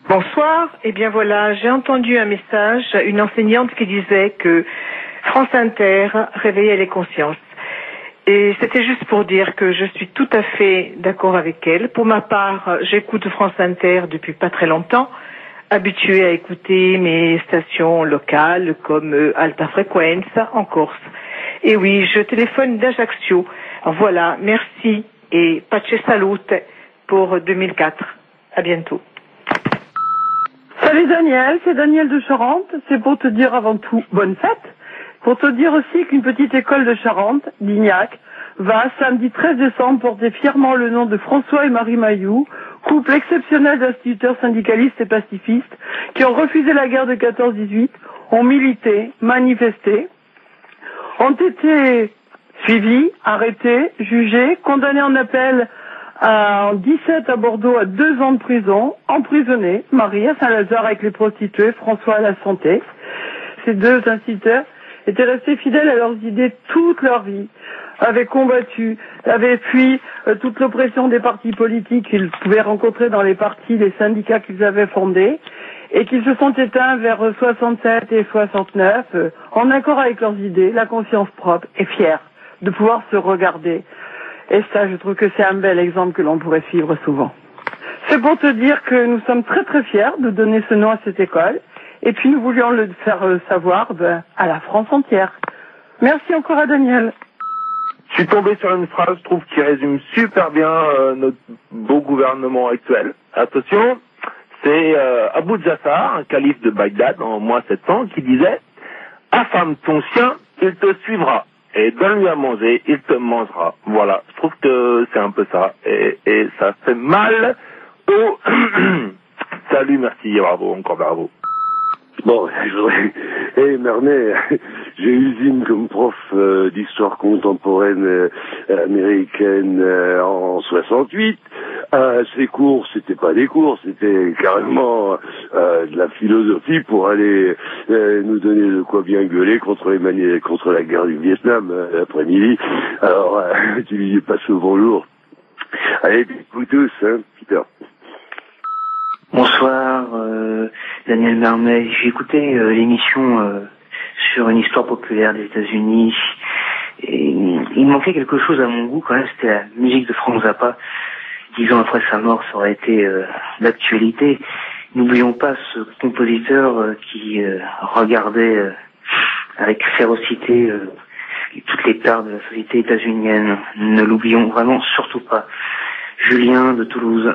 Bonsoir. Eh bien voilà, j'ai entendu un message, une enseignante qui disait que France Inter réveillait les consciences. Et c'était juste pour dire que je suis tout à fait d'accord avec elle. Pour ma part, j'écoute France Inter depuis pas très longtemps, habituée à écouter mes stations locales comme Alta Frequenza en Corse. Et oui, je téléphone d'Ajaccio. Voilà, merci et pace salute pour 2004. À bientôt. Salut Daniel, c'est Daniel de Charente. C'est pour te dire avant tout bonne fête. Pour te dire aussi qu'une petite école de Charente, Lignac, va samedi 13 décembre porter fièrement le nom de François et Marie Mailloux, couple exceptionnel d'instituteurs syndicalistes et pacifistes qui ont refusé la guerre de 14-18, ont milité, manifesté, ont été suivis, arrêtés, jugés, condamnés en appel en 17 à Bordeaux à 2 ans de prison, emprisonnés, Marie à Saint-Lazare avec les prostituées, François à la santé. Ces deux instituteurs étaient restés fidèles à leurs idées toute leur vie, avaient combattu, avaient fui toute l'oppression des partis politiques qu'ils pouvaient rencontrer dans les partis, les syndicats qu'ils avaient fondés, et qu'ils se sont éteints vers 67 et 69, en accord avec leurs idées, la conscience propre et fiers de pouvoir se regarder. Et ça, je trouve que c'est un bel exemple que l'on pourrait suivre souvent. C'est pour te dire que nous sommes très très fiers de donner ce nom à cette école. Et puis nous voulions le faire savoir à la France entière. Merci encore à Daniel. Je suis tombé sur une phrase, je trouve, qui résume super bien notre beau gouvernement actuel. Attention, c'est Abu Jassar, un calife de Bagdad en moins 700, qui disait « Affame ton chien, il te suivra. Et donne-lui à manger, il te mangera. » Voilà, je trouve que c'est un peu ça. Et ça fait mal au... Salut, merci, bravo, encore bravo. Bon, je voudrais... Mermet, j'ai eu Zine comme prof d'histoire contemporaine américaine en 68. Ces cours, c'était pas des cours, c'était carrément de la philosophie pour aller nous donner de quoi bien gueuler contre la guerre du Vietnam l'après-midi. Alors, tu pas souvent lourd. Allez, vous tous, hein, Peter. Bonsoir, Daniel Mermet. J'ai écouté l'émission sur une histoire populaire des États-Unis. Et il manquait quelque chose à mon goût quand même, c'était la musique de Frank Zappa. 10 ans après sa mort, ça aurait été d'actualité. N'oublions pas ce compositeur qui regardait avec férocité toutes les tares de la société états-unienne. Ne l'oublions vraiment surtout pas. Julien de Toulouse.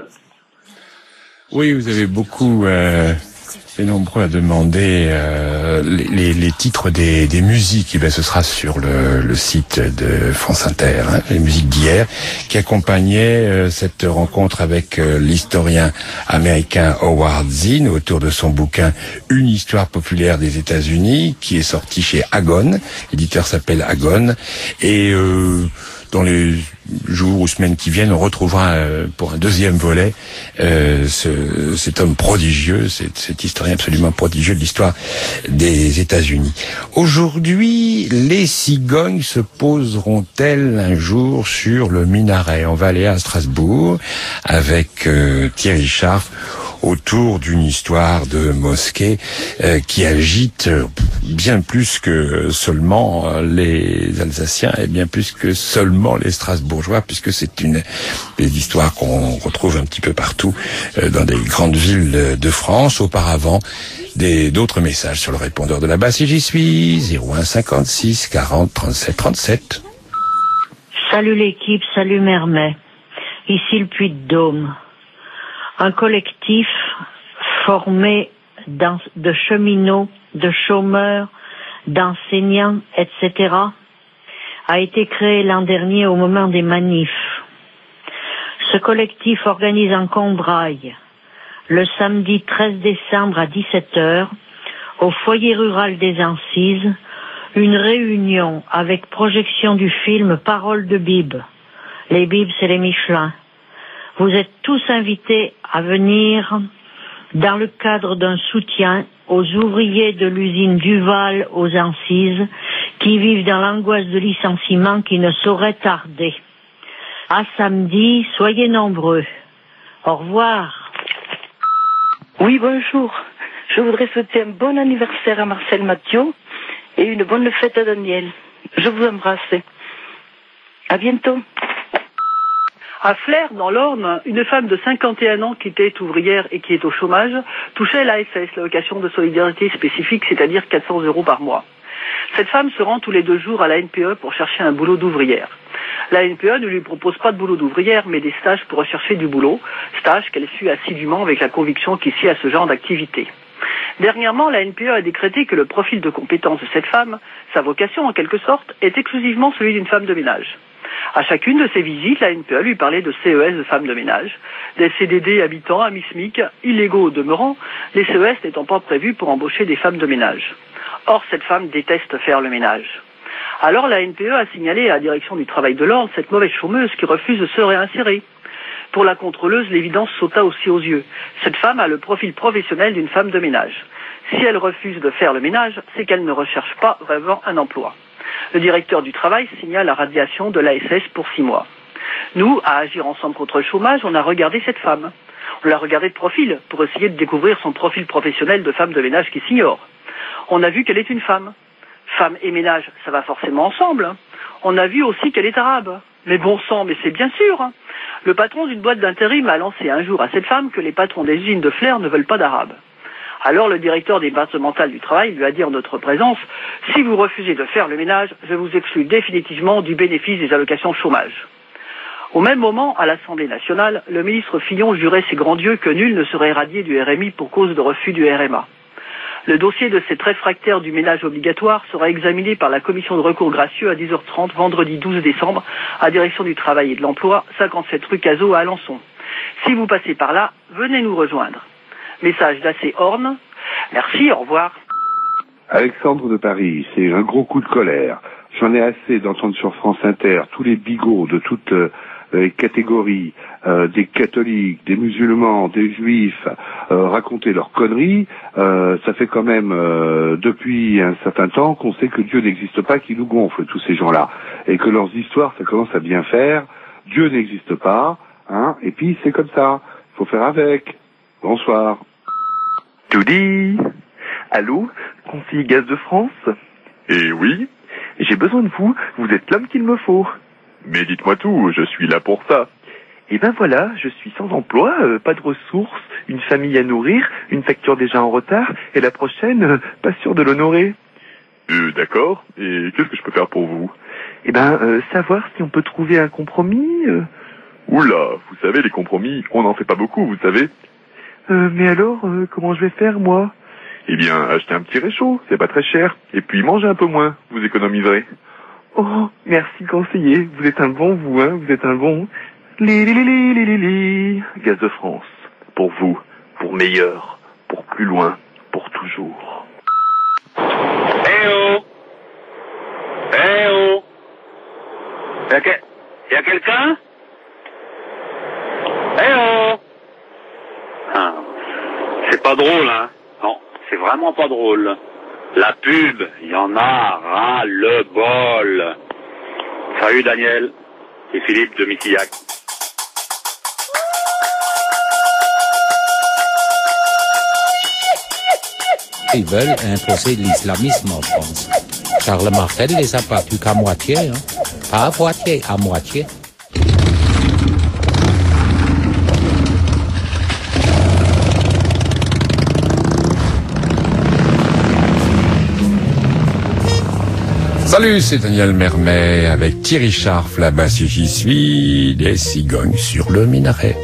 Oui, vous avez beaucoup été nombreux à demander les titres des musiques. Et bien, ce sera sur le site de France Inter, hein, les musiques d'hier, qui accompagnaient cette rencontre avec l'historien américain Howard Zinn autour de son bouquin Une histoire populaire des États-Unis, qui est sorti chez Agone. L'éditeur s'appelle Agone. Et dans les jours ou semaines qui viennent, on retrouvera pour un deuxième volet cet homme prodigieux, cet historien absolument prodigieux de l'histoire des États-Unis. Aujourd'hui, les cigognes se poseront-elles un jour sur le minaret? On va aller à Strasbourg avec Thierry Scharf autour d'une histoire de mosquée qui agite bien plus que seulement les Alsaciens et bien plus que seulement les Strasbourgeois, puisque c'est une histoire qu'on retrouve un petit peu partout dans des grandes villes de France. Auparavant, d'autres messages sur le répondeur de la base. Si j'y suis, 01 56 40 37 37. Salut l'équipe, salut Mermet. Ici le Puy-de-Dôme. Un collectif formé de cheminots, de chômeurs, d'enseignants, etc. a été créé l'an dernier au moment des manifs. Ce collectif organise en Combraille, le samedi 13 décembre à 17h, au foyer rural des Ancises, une réunion avec projection du film Paroles de Bib. Les Bib, c'est les Michelin. Vous êtes tous invités à venir dans le cadre d'un soutien aux ouvriers de l'usine Duval aux Ancises qui vivent dans l'angoisse de licenciement qui ne saurait tarder. À samedi, soyez nombreux. Au revoir. Oui, bonjour. Je voudrais souhaiter un bon anniversaire à Marcel Mathieu et une bonne fête à Daniel. Je vous embrasse. À bientôt. À Flers, dans l'Orne, une femme de 51 ans qui était ouvrière et qui est au chômage touchait l'ASS, l'allocation de solidarité spécifique, c'est-à-dire 400 € par mois. Cette femme se rend tous les 2 jours à la NPE pour chercher un boulot d'ouvrière. La NPE ne lui propose pas de boulot d'ouvrière, mais des stages pour rechercher du boulot, stages qu'elle suit assidûment avec la conviction qui sied à ce genre d'activité. Dernièrement, la NPE a décrété que le profil de compétence de cette femme, sa vocation en quelque sorte, est exclusivement celui d'une femme de ménage. À chacune de ses visites, la NPE lui parlait de CES de femmes de ménage, des CDD habitants à mi-SMIC, illégaux au demeurant, les CES n'étant pas prévus pour embaucher des femmes de ménage. Or, cette femme déteste faire le ménage. Alors la NPE a signalé à la direction du travail de l'Orne cette mauvaise chômeuse qui refuse de se réinsérer. Pour la contrôleuse, l'évidence sauta aussi aux yeux. Cette femme a le profil professionnel d'une femme de ménage. Si elle refuse de faire le ménage, c'est qu'elle ne recherche pas vraiment un emploi. Le directeur du travail signale la radiation de l'ASS pour 6 mois. Nous, à Agir Ensemble contre le chômage, on a regardé cette femme. On l'a regardée de profil pour essayer de découvrir son profil professionnel de femme de ménage qui s'ignore. On a vu qu'elle est une femme. Femme et ménage, ça va forcément ensemble. On a vu aussi qu'elle est arabe. Mais bon sang, mais c'est bien sûr. Le patron d'une boîte d'intérim a lancé un jour à cette femme que les patrons des usines de Flers ne veulent pas d'arabes. Alors le directeur départemental du travail lui a dit en notre présence « Si vous refusez de faire le ménage, je vous exclus définitivement du bénéfice des allocations chômage ». Au même moment, à l'Assemblée nationale, le ministre Fillon jurait ses grands dieux que nul ne serait radié du RMI pour cause de refus du RMA. Le dossier de cette réfractaire du ménage obligatoire sera examiné par la commission de recours gracieux à 10h30 vendredi 12 décembre à direction du travail et de l'emploi, 57 rue Cazaux à Alençon. Si vous passez par là, venez nous rejoindre. Message d'AC Orne. Merci, au revoir. Alexandre de Paris, c'est un gros coup de colère. J'en ai assez d'entendre sur France Inter tous les bigots de toutes les catégories, des catholiques, des musulmans, des juifs, raconter leurs conneries. Ça fait quand même depuis un certain temps qu'on sait que Dieu n'existe pas, qui nous gonfle tous ces gens-là, et que leurs histoires, ça commence à bien faire. Dieu n'existe pas, hein, et puis c'est comme ça. Faut faire avec. Bonsoir. Toudi. Allô, conseiller Gaz de France? Eh oui. J'ai besoin de vous, vous êtes l'homme qu'il me faut. Mais dites-moi tout, je suis là pour ça. Et ben voilà, je suis sans emploi, pas de ressources, une famille à nourrir, une facture déjà en retard, et la prochaine, pas sûr de l'honorer. D'accord, et qu'est-ce que je peux faire pour vous? Eh ben, savoir si on peut trouver un compromis. Oula, vous savez, les compromis, on n'en fait pas beaucoup, vous savez. Mais alors, comment je vais faire, moi? Eh bien, achetez un petit réchaud, c'est pas très cher, et puis mangez un peu moins, vous économiserez. Oh, merci conseiller, vous êtes un bon vous, hein, vous êtes un bon. Gaz de France, pour vous, pour meilleur, pour plus loin, pour toujours. Eh oh! Eh oh! Y'a quelqu'un? Eh oh! Ah, c'est pas drôle, hein? Non, c'est vraiment pas drôle. La pub, il y en a ras le bol. Salut Daniel et Philippe de Mitillac. Ils veulent imposer l'islamisme en France. Charles Martel les a battus qu'à moitié, hein. Pas à moitié, à moitié. Salut, c'est Daniel Mermet avec Thierry Scharf, là-bas si j'y suis, des cigognes sur le minaret.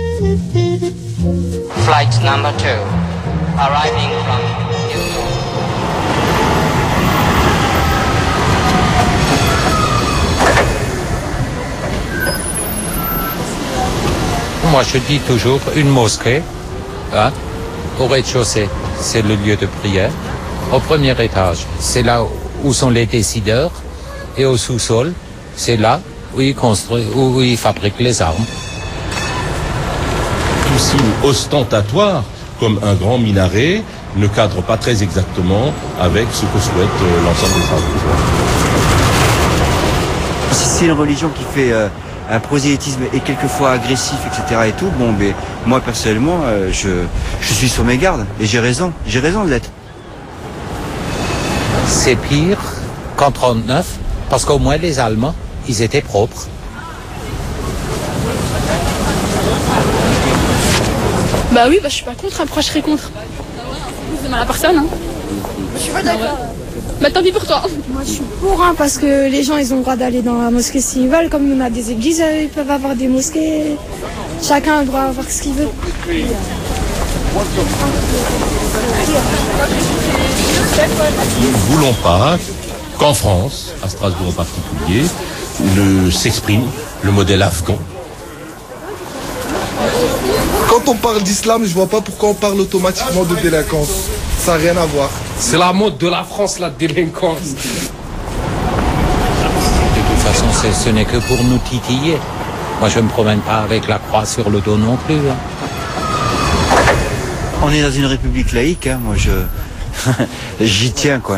Flight number 2, arriving from Houston. Moi, je dis toujours une mosquée, hein, au rez-de-chaussée, c'est le lieu de prière. Au premier étage, c'est là où sont les décideurs, et au sous-sol, c'est là où ils construisent, où ils fabriquent les armes. Tout signe ostentatoire, comme un grand minaret, ne cadre pas très exactement avec ce que souhaite l'ensemble des Arabes. Si c'est une religion qui fait un prosélytisme est quelquefois agressif, etc. et tout, bon, mais moi personnellement, je suis sur mes gardes et j'ai raison de l'être. C'est pire qu'en 39, parce qu'au moins les Allemands, ils étaient propres. Bah oui, bah je suis pas contre, après je serais contre. C'est mal à personne, hein. Je suis pas d'accord. Bah tant pis pour toi. Moi je suis pour, hein, parce que les gens ils ont le droit d'aller dans la mosquée s'ils veulent, comme on a des églises, ils peuvent avoir des mosquées. Chacun a le droit à avoir ce qu'il veut. Nous ne voulons pas qu'en France, à Strasbourg en particulier, s'exprime le modèle afghan. Quand on parle d'islam, je vois pas pourquoi on parle automatiquement de délinquance. Ça n'a rien à voir. C'est la mode de la France, la délinquance. De toute façon, ce n'est que pour nous titiller. Moi, je ne me promène pas avec la croix sur le dos non plus. Hein. On est dans une république laïque, hein, moi j'y tiens, quoi.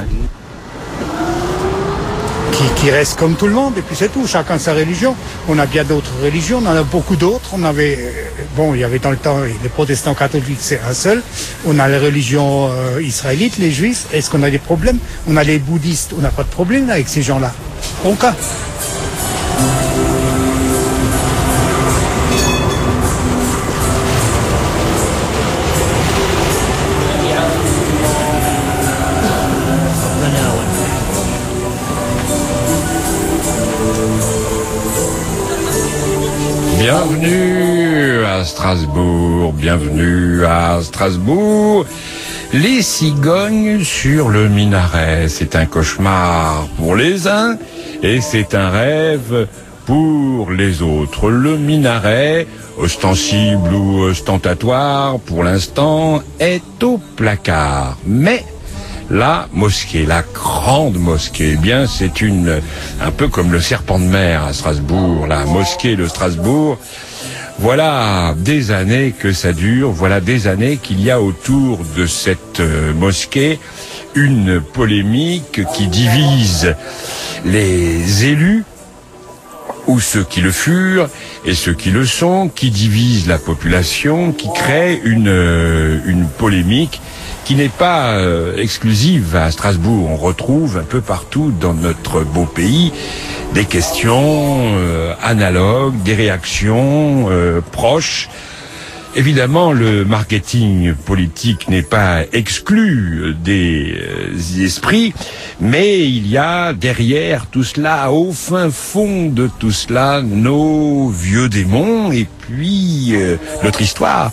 Qui reste comme tout le monde, et puis c'est tout, chacun sa religion. On a bien d'autres religions, on en a beaucoup d'autres. On avait, il y avait dans le temps les protestants catholiques, c'est un seul. On a les religions israélites, les juifs. Est-ce qu'on a des problèmes? On a les bouddhistes, on n'a pas de problème là, avec ces gens-là. Aucun. Bienvenue à Strasbourg, bienvenue à Strasbourg. Les cigognes sur le minaret, c'est un cauchemar pour les uns et c'est un rêve pour les autres. Le minaret, ostensible ou ostentatoire, pour l'instant, est au placard. Mais la mosquée, la grande mosquée, eh bien c'est un peu comme le serpent de mer à Strasbourg, la mosquée de Strasbourg. Voilà des années que ça dure, voilà des années qu'il y a autour de cette mosquée une polémique qui divise les élus, ou ceux qui le furent, et ceux qui le sont, qui divise la population, qui crée une polémique qui n'est pas exclusive à Strasbourg. On retrouve un peu partout dans notre beau pays des questions analogues, des réactions proches. Évidemment, le marketing politique n'est pas exclu des esprits, mais il y a derrière tout cela, au fin fond de tout cela, nos vieux démons et puis notre histoire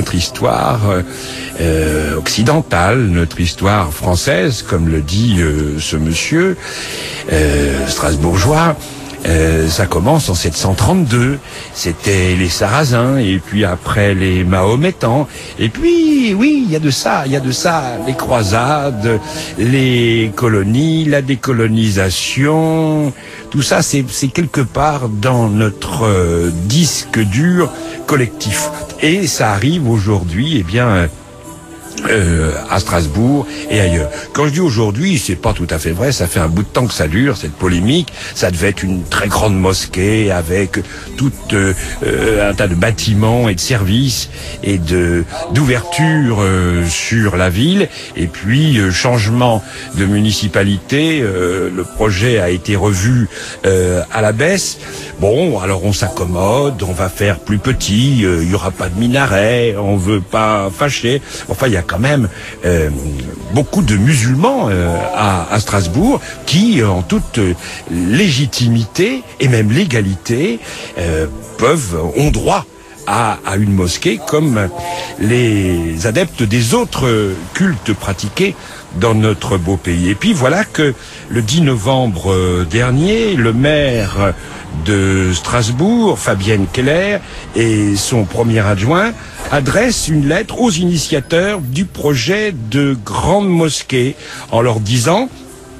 occidentale, notre histoire française, comme le dit ce monsieur strasbourgeois. Ça commence en 732, c'était les Sarrasins, et puis après les Mahométans, et puis oui, il y a de ça, les croisades, les colonies, la décolonisation, tout ça c'est quelque part dans notre disque dur collectif. Et ça arrive aujourd'hui, eh bien, à Strasbourg et ailleurs. Quand je dis aujourd'hui, c'est pas tout à fait vrai, ça fait un bout de temps que ça dure, cette polémique. Ça devait être une très grande mosquée avec tout un tas de bâtiments et de services et d'ouverture sur la ville. Et puis, changement de municipalité, le projet a été revu à la baisse. Bon, alors on s'accommode, on va faire plus petit, il y aura pas de minaret, on veut pas fâcher. Enfin, il y a quand même beaucoup de musulmans à Strasbourg qui, en toute légitimité et même légalité, ont droit à une mosquée comme les adeptes des autres cultes pratiqués dans notre beau pays. Et puis voilà que le 10 novembre dernier, le maire de Strasbourg, Fabienne Keller, et son premier adjoint adressent une lettre aux initiateurs du projet de grande mosquée en leur disant: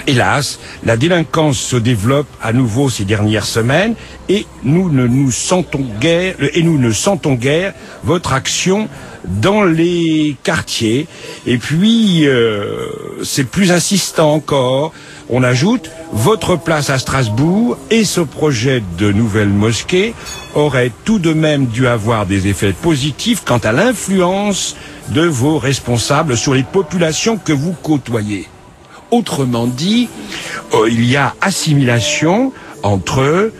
Hélas, la délinquance se développe à nouveau ces dernières semaines et nous ne sentons guère votre action dans les quartiers. Et puis, c'est plus insistant encore. On ajoute, votre place à Strasbourg et ce projet de nouvelle mosquée aurait tout de même dû avoir des effets positifs quant à l'influence de vos responsables sur les populations que vous côtoyez. Autrement dit, il y a assimilation entre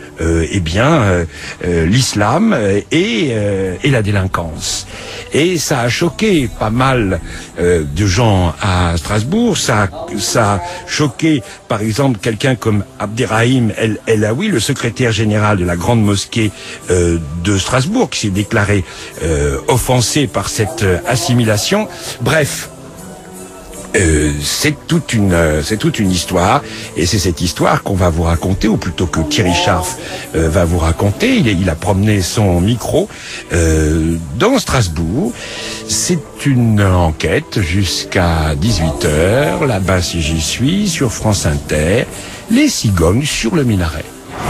l'islam et la délinquance. Et ça a choqué pas mal de gens à Strasbourg. Ça a choqué, par exemple, quelqu'un comme Abderrahim El Aoui, le secrétaire général de la grande mosquée de Strasbourg, qui s'est déclaré offensé par cette assimilation. Bref. C'est toute une histoire, et c'est cette histoire qu'on va vous raconter, ou plutôt que Thierry Scharf va vous raconter. Il a promené son micro dans Strasbourg. C'est une enquête jusqu'à 18h, là-bas si j'y suis, sur France Inter, les cigognes sur le minaret.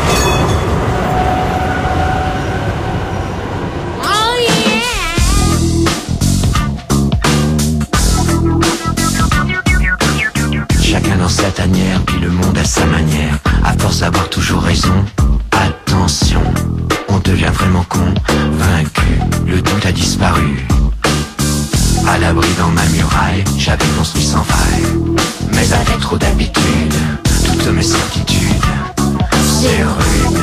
Sa tanière, puis le monde à sa manière. À force d'avoir toujours raison, attention, on devient vraiment con, vaincu, le doute a disparu. À l'abri dans ma muraille, j'avais construit sans faille. Mais avec trop d'habitude, toutes mes certitudes, c'est rude.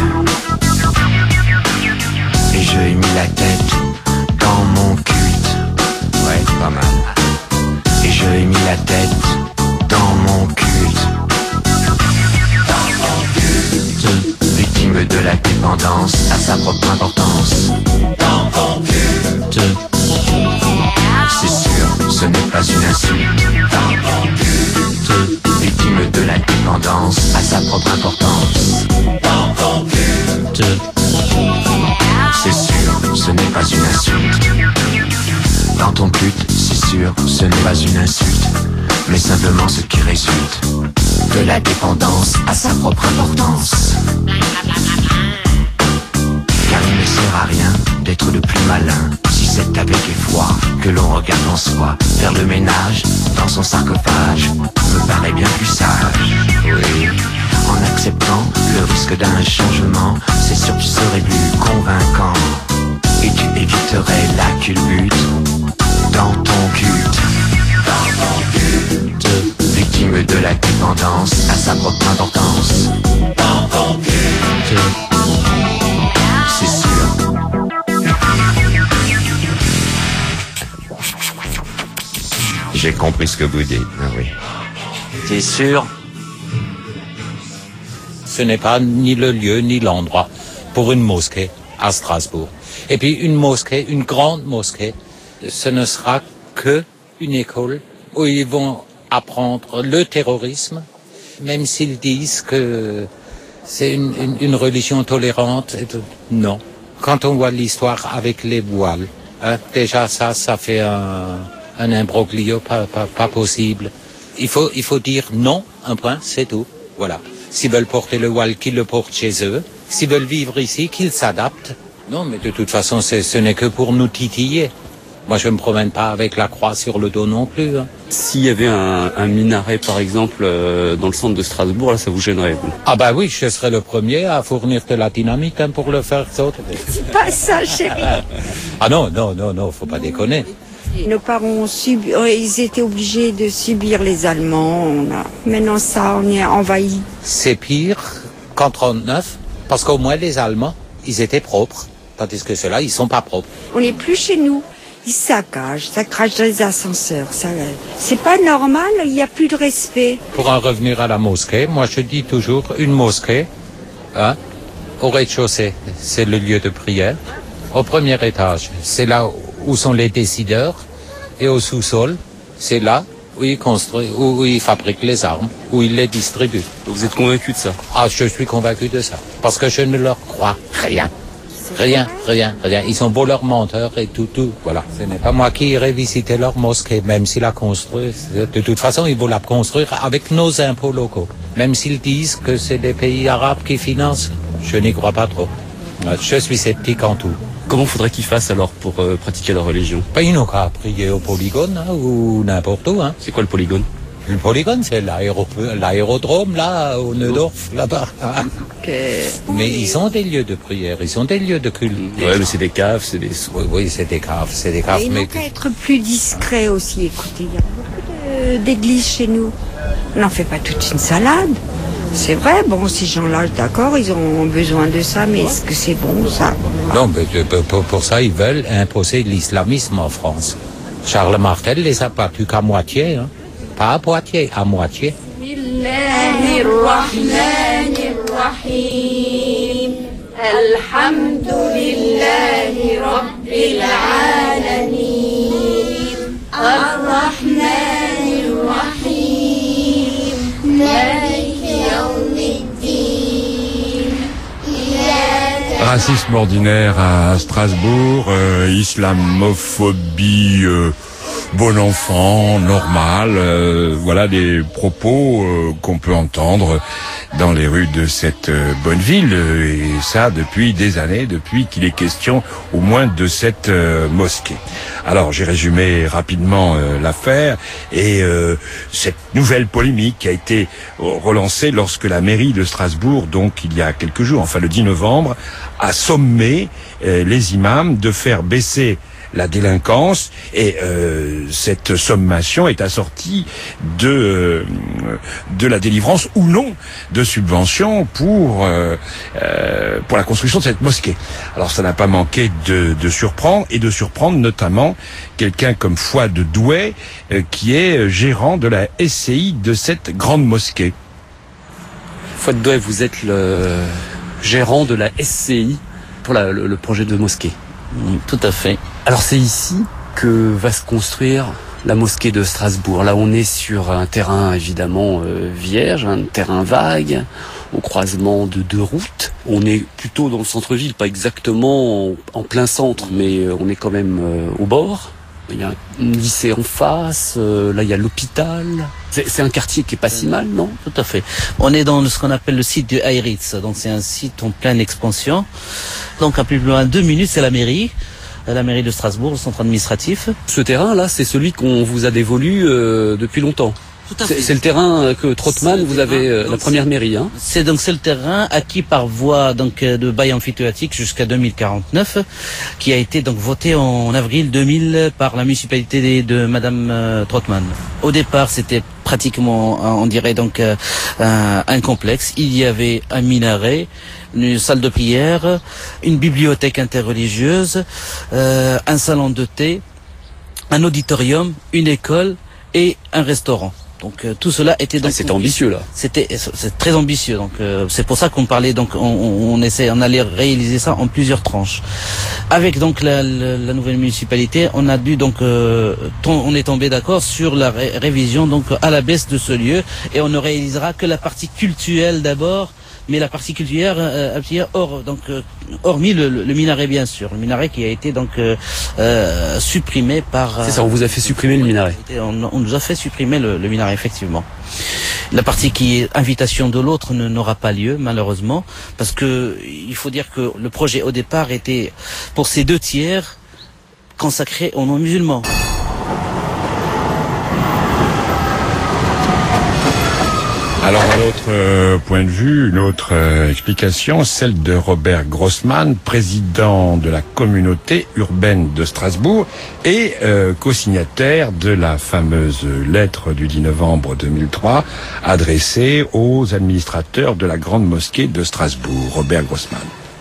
Et je ai mis la tête dans mon culte. Ouais, pas mal. Et je ai mis la tête dans mon culte. Victime de la dépendance à sa propre importance. Dans ton culte. C'est sûr, ce n'est pas une insulte. Dans ton culte. Victime de la dépendance à sa propre importance. Dans ton culte. C'est sûr, ce n'est pas une insulte. Dans ton culte, c'est sûr, ce n'est pas une insulte, mais simplement ce qui résulte de la dépendance à sa propre importance. Car il ne sert à rien d'être le plus malin si c'est avec effroi que l'on regarde en soi. Faire le ménage dans son sarcophage me paraît bien plus sage. Oui, en acceptant le risque d'un changement, c'est sûr que tu serais plus convaincant et tu éviterais la culbute dans ton culte. Victime de la dépendance à sa propre importance. Dans ton culte. C'est sûr. J'ai compris ce que vous dites, oui. T'es sûr? Ce n'est pas ni le lieu ni l'endroit pour une mosquée à Strasbourg. Et puis une mosquée, une grande mosquée, ce ne sera que une école où ils vont apprendre le terrorisme, même s'ils disent que c'est une religion tolérante. Et tout. Non. Quand on voit l'histoire avec les voiles, déjà ça fait un imbroglio pas possible. Il faut dire non, un point, c'est tout. Voilà. S'ils veulent porter le voile, qu'ils le portent chez eux. S'ils veulent vivre ici, qu'ils s'adaptent. Non, mais de toute façon, ce n'est que pour nous titiller. Moi, je me promène pas avec la croix sur le dos non plus. Hein. S'il y avait un minaret, par exemple, dans le centre de Strasbourg, là, ça vous gênerait, vous? Ah bah oui, je serais le premier à fournir de la dynamite pour le faire sauter. C'est pas ça, chérie. Ah non, faut pas déconner. Nos parents ils étaient obligés de subir les Allemands. Maintenant, ça, on est envahi. C'est pire qu'en 39, parce qu'au moins les Allemands, ils étaient propres, tandis que ceux-là, ils sont pas propres. On n'est plus chez nous. Ils saccagent, ça crache dans les ascenseurs. C'est pas normal, il n'y a plus de respect. Pour en revenir à la mosquée, moi je dis toujours, une mosquée, au rez-de-chaussée, c'est le lieu de prière. Au premier étage, c'est là où sont les décideurs. Et au sous-sol, c'est là où ils construisent, où ils fabriquent les armes, où ils les distribuent. Vous êtes convaincu de ça? Ah, je suis convaincu de ça. Parce que je ne leur crois rien. Rien. Ils sont beaux leurs menteurs et tout. Voilà. Ce n'est pas moi qui irai visiter leur mosquée, même s'ils la construisent. De toute façon, ils vont la construire avec nos impôts locaux. Même s'ils disent que c'est des pays arabes qui financent, je n'y crois pas trop. Je suis sceptique en tout. Comment faudrait qu'ils fassent alors pour pratiquer leur religion? Ils n'ont qu'à prier au polygone ou n'importe où. C'est quoi le polygone? Le polygone, c'est l'aérodrome, là, au Neudorf, là-bas. Mais ils ont des lieux de prière, ils ont des lieux de culte. Ouais, mais c'est des caves, c'est des... Oui, c'est des caves. Et ils n'ont qu'à être plus discrets aussi. Écoutez, il y a beaucoup d'églises chez nous. On n'en fait pas toute une salade. C'est vrai, bon, ces gens-là, d'accord, ils ont besoin de ça, mais est-ce que c'est bon, ça? Non, mais pour ça, ils veulent imposer l'islamisme en France. Charles Martel les a pas plus qu'à moitié, hein. Pas à Poitiers, à moitié. Racisme ordinaire à Strasbourg, islamophobie, bon enfant, normal, voilà des propos qu'on peut entendre dans les rues de cette bonne ville, et ça depuis des années, depuis qu'il est question au moins de cette mosquée. Alors j'ai résumé rapidement l'affaire et cette nouvelle polémique qui a été relancée lorsque la mairie de Strasbourg, donc il y a quelques jours, enfin le 10 novembre, a sommé les imams de faire baisser la délinquance, et cette sommation est assortie de la délivrance ou non de subventions pour la construction de cette mosquée. Alors ça n'a pas manqué de surprendre, et de surprendre notamment quelqu'un comme Fouad Douai, qui est gérant de la SCI de cette grande mosquée. Fouad Douai, vous êtes le gérant de la SCI pour le projet de mosquée. Tout à fait. Alors c'est ici que va se construire la mosquée de Strasbourg. Là on est sur un terrain évidemment vierge, un terrain vague, au croisement de deux routes. On est plutôt dans le centre-ville, pas exactement en plein centre, mais on est quand même au bord. Il y a un lycée en face, là il y a l'hôpital. C'est un quartier qui est pas si mal, non? Tout à fait. On est dans ce qu'on appelle le site du Heiritz, donc c'est un site en pleine expansion. Donc à plus loin 2 minutes, c'est la mairie de Strasbourg, le centre administratif. Ce terrain-là, c'est celui qu'on vous a dévolu depuis longtemps. Tout à fait. C'est le terrain que Trottmann, vous avez la première mairie. Hein. C'est le terrain acquis par voie de bail amphithéotique jusqu'à 2049, qui a été donc voté en avril 2000 par la municipalité de Madame Trottmann. Au départ, c'était pratiquement, on dirait donc un complexe. Il y avait un minaret, une salle de prière, une bibliothèque interreligieuse, un salon de thé, un auditorium, une école et un restaurant. Donc tout cela était donc c'était ambitieux là. C'est très ambitieux. Donc c'est pour ça qu'on parlait, donc on allait réaliser ça en plusieurs tranches. Avec donc la nouvelle municipalité, on a dû donc on est tombé d'accord sur la révision donc à la baisse de ce lieu, et on ne réalisera que la partie cultuelle d'abord. Mais la partie culturelle, hormis le minaret bien sûr, le minaret qui a été donc supprimé par. C'est ça, on vous a fait supprimer le minaret. On nous a fait supprimer le minaret effectivement. La partie qui est invitation de l'autre n'aura pas lieu malheureusement, parce que il faut dire que le projet au départ était pour ces 2 tiers consacrés aux non-musulmans. Alors, un autre point de vue, une autre explication, celle de Robert Grossman, président de la communauté urbaine de Strasbourg et co-signataire de la fameuse lettre du 10 novembre 2003 adressée aux administrateurs de la grande mosquée de Strasbourg. Robert Grossman.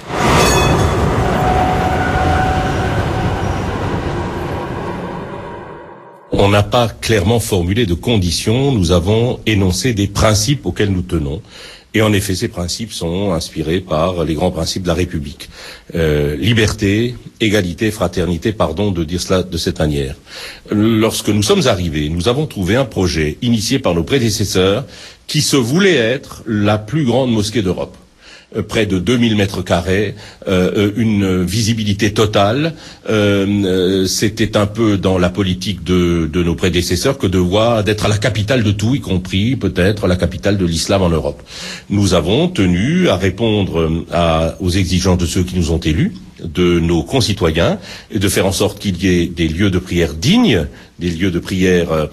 On n'a pas clairement formulé de conditions, nous avons énoncé des principes auxquels nous tenons. Et en effet, ces principes sont inspirés par les grands principes de la République. Liberté, égalité, fraternité, pardon de dire cela de cette manière. Lorsque nous sommes arrivés, nous avons trouvé un projet initié par nos prédécesseurs qui se voulait être la plus grande mosquée d'Europe. près de 2000 mètres carrés, une visibilité totale. C'était un peu dans la politique de nos prédécesseurs que d'être à la capitale de tout, y compris peut-être la capitale de l'islam en Europe. Nous avons tenu à répondre aux exigences de ceux qui nous ont élus, de nos concitoyens, et de faire en sorte qu'il y ait des lieux de prière dignes, des lieux de prière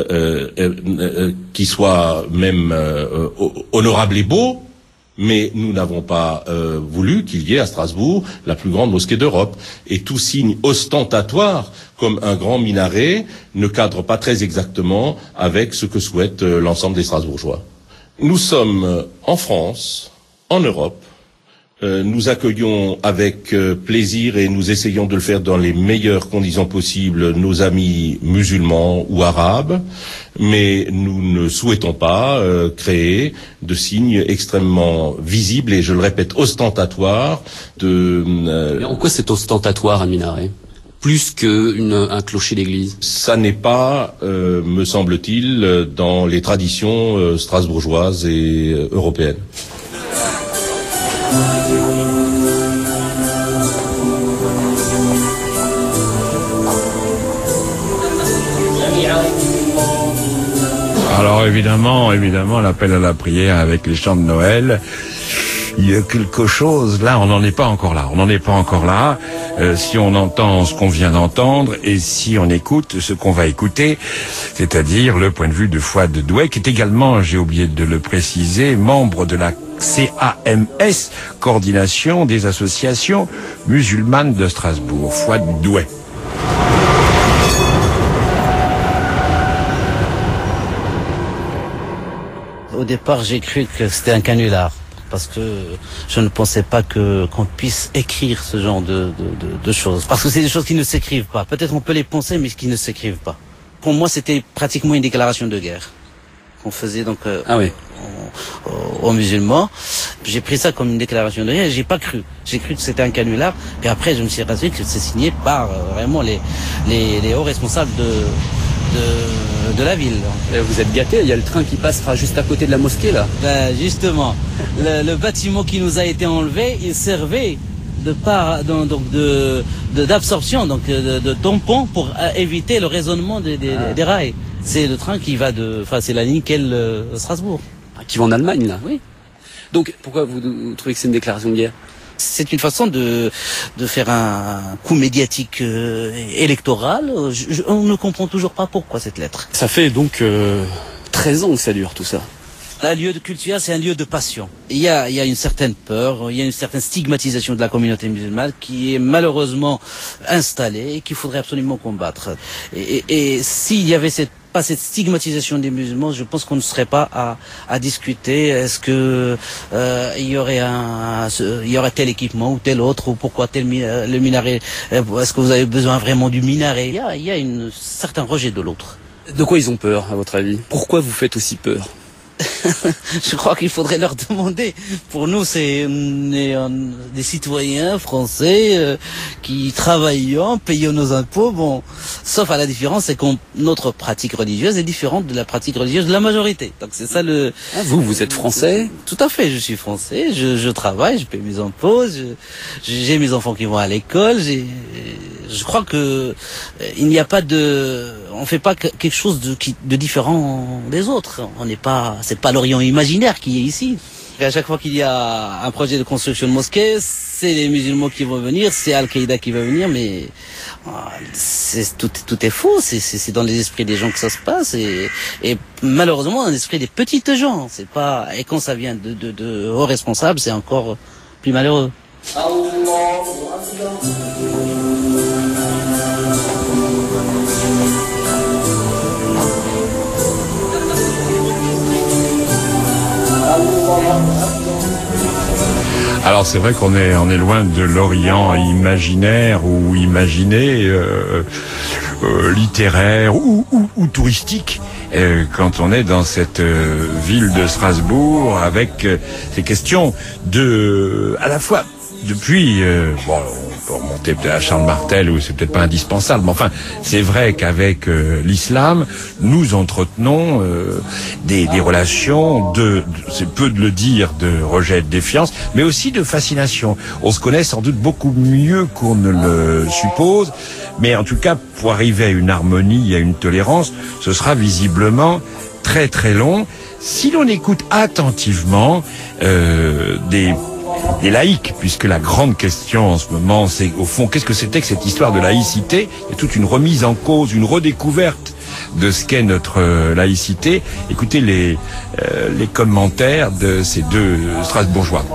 qui soient même honorables et beaux. Mais nous n'avons pas voulu qu'il y ait à Strasbourg la plus grande mosquée d'Europe. Et tout signe ostentatoire, comme un grand minaret, ne cadre pas très exactement avec ce que souhaite l'ensemble des Strasbourgeois. Nous sommes en France, en Europe. Nous accueillons avec plaisir, et nous essayons de le faire dans les meilleures conditions possibles, nos amis musulmans ou arabes, mais nous ne souhaitons pas créer de signes extrêmement visibles et, je le répète, ostentatoires. Mais en quoi c'est ostentatoire un minaret ? Plus qu'un clocher d'église? Ça n'est pas, me semble-t-il, dans les traditions strasbourgeoises et européennes. Alors évidemment, l'appel à la prière avec les chants de Noël, il y a quelque chose, là, on n'en est pas encore là. Si on entend ce qu'on vient d'entendre et si on écoute ce qu'on va écouter, c'est-à-dire le point de vue de Fouad Douet, qui est également, j'ai oublié de le préciser, membre de la CAMS, Coordination des associations musulmanes de Strasbourg. Fouad Douet. Au départ, j'ai cru que c'était un canular, parce que je ne pensais pas qu'on puisse écrire ce genre de choses. Parce que c'est des choses qui ne s'écrivent pas. Peut-être on peut les penser, mais qui ne s'écrivent pas. Pour moi, c'était pratiquement une déclaration de guerre qu'on faisait donc aux musulmans. J'ai pris ça comme une déclaration de guerre et j'ai pas cru. J'ai cru que c'était un canular. Et après, je me suis rassuré que c'est signé par vraiment les hauts responsables de la ville. Vous êtes gâtés, il y a le train qui passera juste à côté de la mosquée là. Ben justement, le bâtiment qui nous a été enlevé, il servait d'absorption, donc de tampon pour éviter le raisonnement des rails. C'est le train qui va c'est la ligne Strasbourg. Qui va en Allemagne là, oui. Donc pourquoi vous trouvez que c'est une déclaration de guerre? C'est une façon de faire un coup médiatique électoral. On ne comprend toujours pas pourquoi cette lettre. Ça fait donc 13 ans que ça dure tout ça. Un lieu de culture, c'est un lieu de passion. Il y a une certaine peur, il y a une certaine stigmatisation de la communauté musulmane qui est malheureusement installée et qu'il faudrait absolument combattre. Et s'il y avait pas cette stigmatisation des musulmans, je pense qu'on ne serait pas à discuter. Est-ce que il y aurait tel équipement ou tel autre, ou pourquoi le minaret? Est-ce que vous avez besoin vraiment du minaret? Il y a un certain rejet de l'autre. De quoi ils ont peur, à votre avis? Pourquoi vous faites aussi peur? Je crois qu'il faudrait leur demander. Pour nous, c'est des citoyens français qui travaillons, payons nos impôts. Bon, sauf à la différence, c'est que notre pratique religieuse est différente de la pratique religieuse de la majorité. Donc c'est ça le. Ah, vous êtes français? Tout à fait, je suis français. Je travaille, je paye mes impôts. J'ai mes enfants qui vont à l'école. Je crois que il n'y a pas on fait pas quelque chose de différent des autres. C'est pas l'Orient imaginaire qui est ici. Et à chaque fois qu'il y a un projet de construction de mosquée, c'est les musulmans qui vont venir, c'est Al-Qaïda qui va venir, mais tout est faux. C'est dans les esprits des gens que ça se passe, et malheureusement dans l'esprit des petites gens. C'est pas, et quand ça vient de hauts responsables, c'est encore plus malheureux. Alors c'est vrai qu'on est loin de l'Orient imaginaire ou imaginé, littéraire ou touristique, quand on est dans cette ville de Strasbourg avec ces questions à la fois depuis pour remonter peut-être à Charles Martel, où c'est peut-être pas indispensable, mais enfin, c'est vrai qu'avec l'islam, nous entretenons des relations c'est peu de le dire, de rejet, de défiance, mais aussi de fascination. On se connaît sans doute beaucoup mieux qu'on ne le suppose, mais en tout cas, pour arriver à une harmonie, à une tolérance, ce sera visiblement très très long. Si l'on écoute attentivement des laïcs, puisque la grande question en ce moment, c'est au fond, qu'est-ce que c'était que cette histoire de laïcité? Il y a toute une remise en cause, une redécouverte de ce qu'est notre laïcité. Écoutez les commentaires de ces deux Strasbourgeois.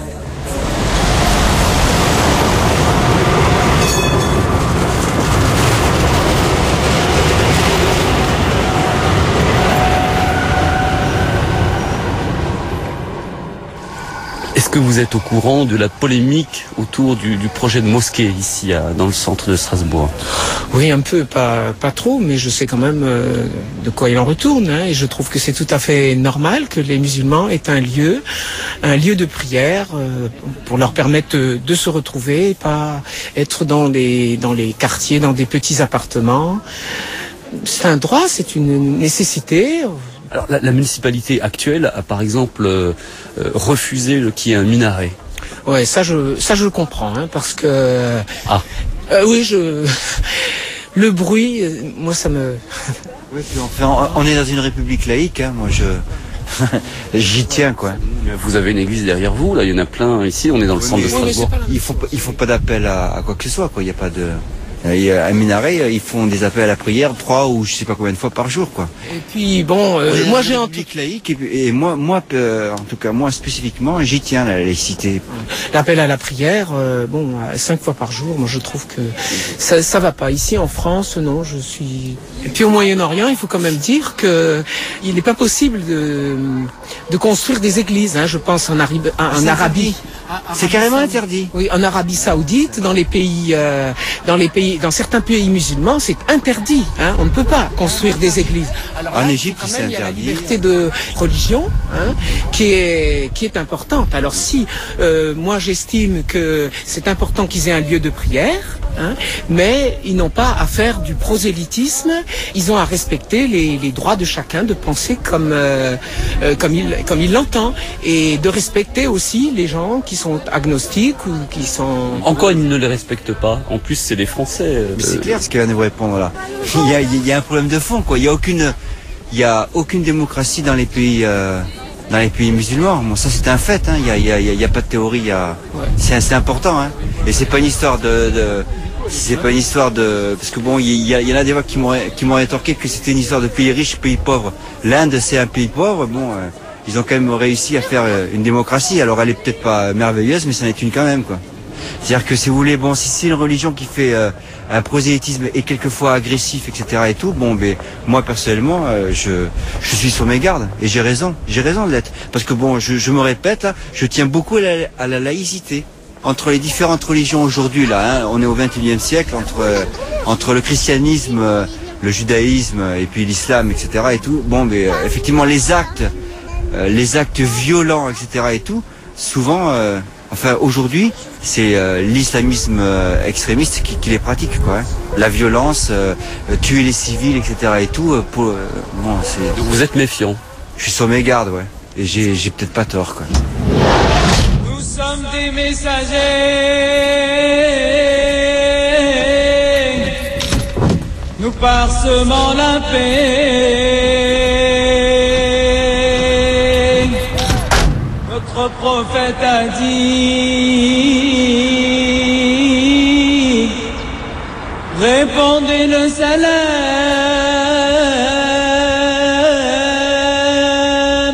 Est-ce que vous êtes au courant de la polémique autour du projet de mosquée ici dans le centre de Strasbourg? Oui, un peu, pas trop, mais je sais quand même de quoi il en retourne. Et je trouve que c'est tout à fait normal que les musulmans aient un lieu de prière pour leur permettre de se retrouver, et pas être dans les quartiers, dans des petits appartements. C'est un droit, c'est une nécessité. Alors la municipalité actuelle a par exemple refusé qu'il y ait un minaret. Ouais, ça je le comprends, parce que oui, le bruit, moi ça me. Oui, puis on est dans une république laïque, moi j'y tiens quoi. Vous avez une église derrière vous, là il y en a plein ici, on est dans le centre de Strasbourg. Il faut pas d'appel à quoi que ce soit, quoi. Il y a pas de. Un minaret, ils font des appels à la prière 3 ou je sais pas combien de fois par jour, quoi. Et puis bon, moi j'ai entendu laïque et moi en tout cas moi spécifiquement j'y tiens à la laïcité. L'appel à la prière, 5 fois par jour, moi je trouve que ça va pas. Ici en France, non, je suis. Et puis au Moyen-Orient, il faut quand même dire que il n'est pas possible de construire des églises. Je pense en Arabie. C'est carrément interdit. Oui, en Arabie Saoudite, dans certains pays musulmans, c'est interdit. On ne peut pas construire des églises. Alors, en Égypte, c'est interdit. Il y a la liberté de religion, qui est importante. Alors si moi j'estime que c'est important qu'ils aient un lieu de prière, mais ils n'ont pas à faire du prosélytisme. Ils ont à respecter les droits de chacun de penser comme il l'entend, et de respecter aussi les gens qui sont agnostiques ou qui sont. Encore ils ne les respectent pas. En plus, c'est les Français. Mais c'est clair ce qu'il vient de vous répondre là. Il y a un problème de fond, quoi. Il y a aucune démocratie dans les pays musulmans. Bon, ça c'est un fait. Il y a pas de théorie. C'est important. Et c'est pas une histoire c'est pas une histoire de parce que bon, il y en a des fois qui m'ont rétorqué que c'était une histoire de pays riches, pays pauvres. L'Inde c'est un pays pauvre. Bon. Ils ont quand même réussi à faire une démocratie. Alors elle est peut-être pas merveilleuse, mais c'en est une quand même, quoi. C'est-à-dire que si vous voulez, bon, si c'est une religion qui fait un prosélytisme et quelquefois agressif, etc. et tout, moi personnellement, je suis sur mes gardes et j'ai raison de l'être. Parce que bon, je me répète, là, je tiens beaucoup à la laïcité. Entre les différentes religions aujourd'hui, là, on est au XXIe siècle, entre le christianisme, le judaïsme et puis l'islam, etc. et tout. Effectivement, les actes violents, etc. et tout, souvent, aujourd'hui, c'est l'islamisme extrémiste qui les pratique, quoi. La violence, tuer les civils, etc. et tout. Donc vous êtes méfiant. Je suis sur mes gardes, ouais. Et j'ai peut-être pas tort, quoi. Nous sommes des messagers. Nous parsemons la paix. Notre prophète a dit, répandez le salam.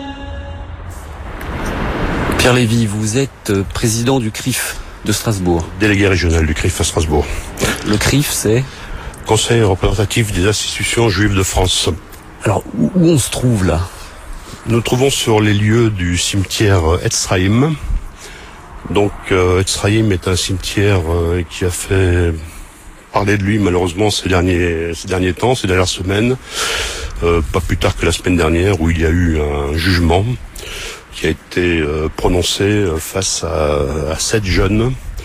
Pierre Lévy, vous êtes président du CRIF de Strasbourg. Délégué régional du CRIF à Strasbourg. Le CRIF, c'est Conseil représentatif des institutions juives de France. Alors, où on se trouve là? Nous nous trouvons sur les lieux du cimetière Etzraïm. Donc, Etzraïm est un cimetière qui a fait parler de lui malheureusement ces derniers temps, ces dernières semaines. Pas plus tard que la semaine dernière où il y a eu un jugement qui a été prononcé face à 7 jeunes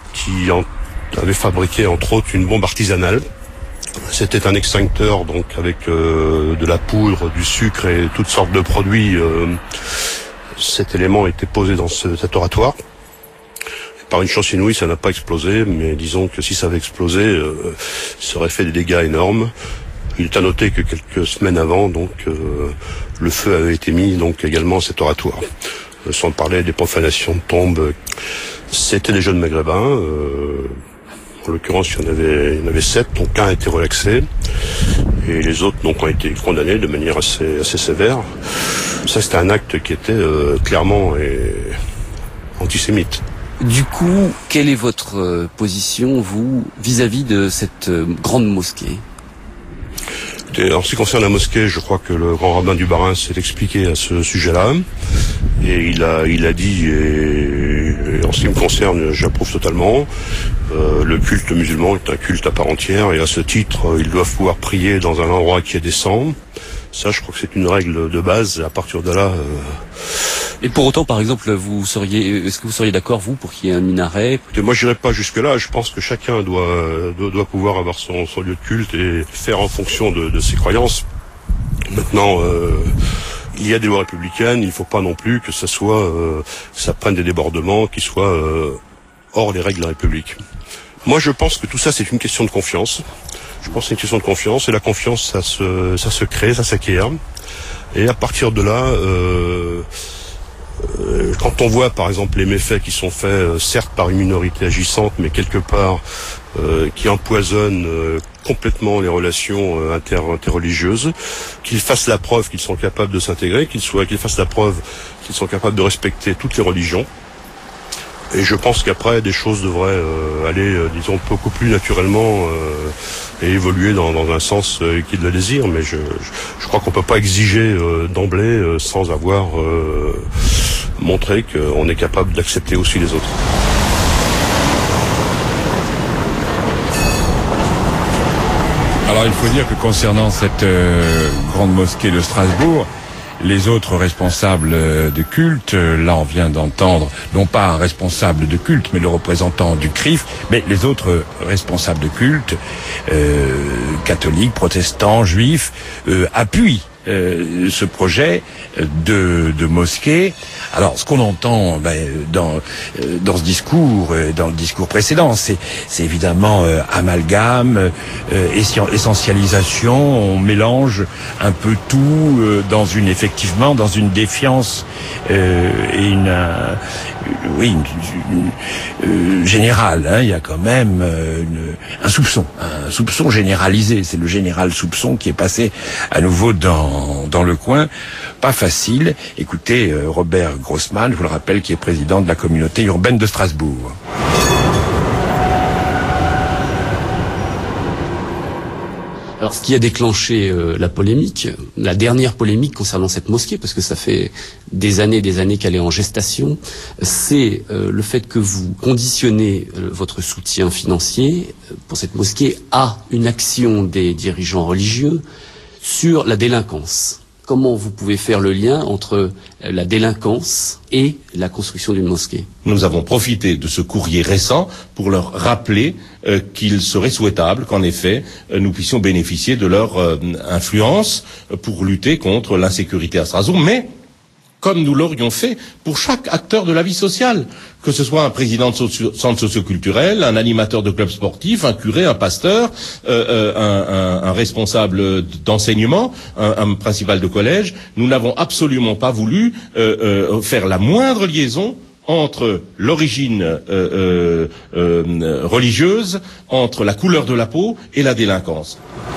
qui avait fabriqué entre autres une bombe artisanale. C'était un extincteur donc avec de la poudre, du sucre et toutes sortes de produits. Cet élément était posé dans cet oratoire. Par une chance inouïe, ça n'a pas explosé, mais disons que si ça avait explosé, ça aurait fait des dégâts énormes. Il est à noter que quelques semaines avant, donc, le feu avait été mis donc également à cet oratoire. Sans parler des profanations de tombes. C'était des jeunes maghrébins. En l'occurrence, il y en avait 7, donc un a été relaxé. Et les autres donc, ont été condamnés de manière assez sévère. Ça, c'était un acte qui était clairement antisémite. Du coup, quelle est votre position, vous, vis-à-vis de cette grande mosquée ? En ce qui concerne la mosquée, je crois que le grand rabbin du Bas-Rhin s'est expliqué à ce sujet-là. Et il a dit, et en ce qui me concerne, j'approuve totalement, le culte musulman est un culte à part entière, et à ce titre, ils doivent pouvoir prier dans un endroit qui est décent. Ça, je crois que c'est une règle de base, et à partir de là... Et pour autant, par exemple, est-ce que vous seriez d'accord, vous, pour qu'il y ait un minaret ? Moi, je n'irai pas jusque-là. Je pense que chacun doit pouvoir avoir son lieu de culte et faire en fonction de ses croyances. Maintenant, il y a des lois républicaines. Il ne faut pas non plus que ça prenne des débordements qui soient hors des règles de la République. Moi, je pense que tout ça, c'est une question de confiance. Je pense que c'est une question de confiance. Et la confiance, ça se crée, ça s'acquiert. Et à partir de là... quand on voit par exemple les méfaits qui sont faits, certes par une minorité agissante, mais quelque part qui empoisonnent complètement les relations interreligieuses, qu'ils fassent la preuve qu'ils sont capables de s'intégrer, qu'ils fassent la preuve qu'ils sont capables de respecter toutes les religions. Et je pense qu'après, des choses devraient aller, disons, beaucoup plus naturellement et évoluer dans un sens qu'ils le désirent. Mais je crois qu'on peut pas exiger d'emblée sans avoir montré qu'on est capable d'accepter aussi les autres. Alors il faut dire que concernant cette grande mosquée de Strasbourg, les autres responsables de culte, là on vient d'entendre, non pas un responsable de culte, mais le représentant du CRIF, mais les autres responsables de culte, catholiques, protestants, juifs, appuient ce projet de mosquée. Alors, ce qu'on entend dans ce discours, dans le discours précédent, c'est évidemment amalgame, essentialisation. On mélange un peu tout dans une défiance et une générale. Hein. Il y a quand même un soupçon généralisé. C'est le général soupçon qui est passé à nouveau dans le coin. Pas facile. Écoutez, Robert Grossman, je vous le rappelle, qui est président de la communauté urbaine de Strasbourg. Alors, ce qui a déclenché la polémique, la dernière polémique concernant cette mosquée, parce que ça fait des années qu'elle est en gestation, c'est le fait que vous conditionnez votre soutien financier pour cette mosquée à une action des dirigeants religieux sur la délinquance. Comment vous pouvez faire le lien entre la délinquance et la construction d'une mosquée ? Nous avons profité de ce courrier récent pour leur rappeler qu'il serait souhaitable qu'en effet nous puissions bénéficier de leur influence pour lutter contre l'insécurité à Strasbourg, mais comme nous l'aurions fait pour chaque acteur de la vie sociale, que ce soit un président de centre socioculturel, un animateur de club sportif, un curé, un pasteur, un responsable d'enseignement, un principal de collège. Nous n'avons absolument pas voulu faire la moindre liaison entre l'origine religieuse, entre la couleur de la peau et la délinquance.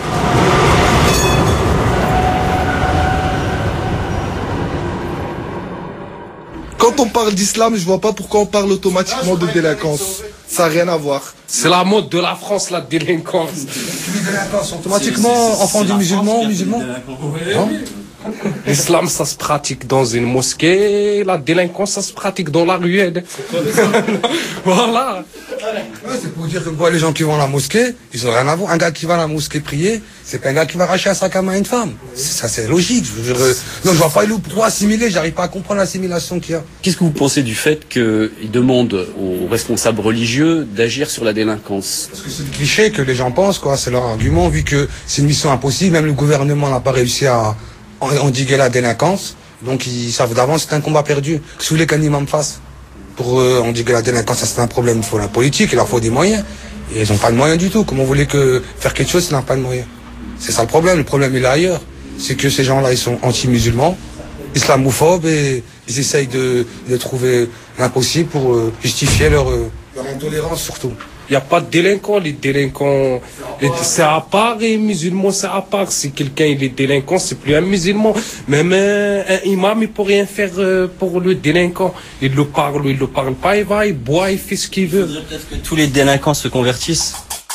Quand on parle d'islam, je vois pas pourquoi on parle automatiquement de délinquance. Ça n'a rien à voir. C'est la mode de la France, la délinquance. Automatiquement, enfant du musulman, musulman. L'islam, ça se pratique dans une mosquée. La délinquance, ça se pratique dans la ruelle. Voilà. Ouais, c'est pour dire que quoi, les gens qui vont à la mosquée, ils ont rien à voir. Un gars qui va à la mosquée prier, c'est pas un gars qui va arracher un sac à main à une femme. Ça, c'est logique. Non, je vois pas pourquoi assimiler, j'arrive pas à comprendre l'assimilation qu'il y a. Qu'est-ce que vous pensez du fait qu'ils demandent aux responsables religieux d'agir sur la délinquance? Parce que c'est le cliché que les gens pensent, quoi. C'est leur argument, vu que c'est une mission impossible. Même le gouvernement n'a pas réussi à endiguer la délinquance. Donc ils savent d'avance que c'est un combat perdu. Que si vous voulez qu'un imam fasse pour endiguer la délinquance, ça c'est un problème. Il faut la politique, il leur faut des moyens. Et ils n'ont pas de moyens du tout. Comment vous voulez que faire quelque chose s'ils n'ont pas de moyens? C'est ça le problème. Le problème il est ailleurs. C'est que ces gens-là, ils sont anti-musulmans, islamophobes, et ils essayent de trouver l'impossible pour justifier leur intolérance surtout. Il n'y a pas de délinquants. Les délinquants, c'est à part, les musulmans, c'est à part. Si quelqu'un il est délinquant, c'est plus un musulman. Même un imam, il peut rien faire pour le délinquant. Il le parle pas, il va, il boit, il fait ce qu'il veut. Il faudrait peut-être que tous les délinquants se convertissent.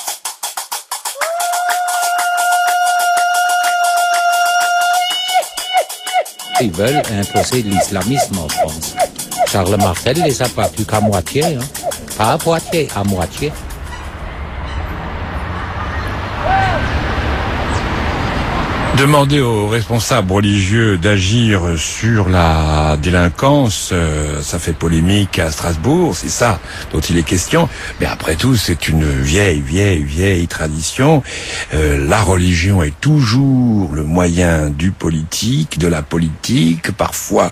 Ils veulent imposer l'islamisme en France. Charles Martel les a pas plus qu'à moitié, hein. Pas à moitié, à moitié. Demander aux responsables religieux d'agir sur la délinquance, ça fait polémique à Strasbourg, c'est ça dont il est question. Mais après tout, c'est une vieille tradition. La religion est toujours le moyen du politique, de la politique, parfois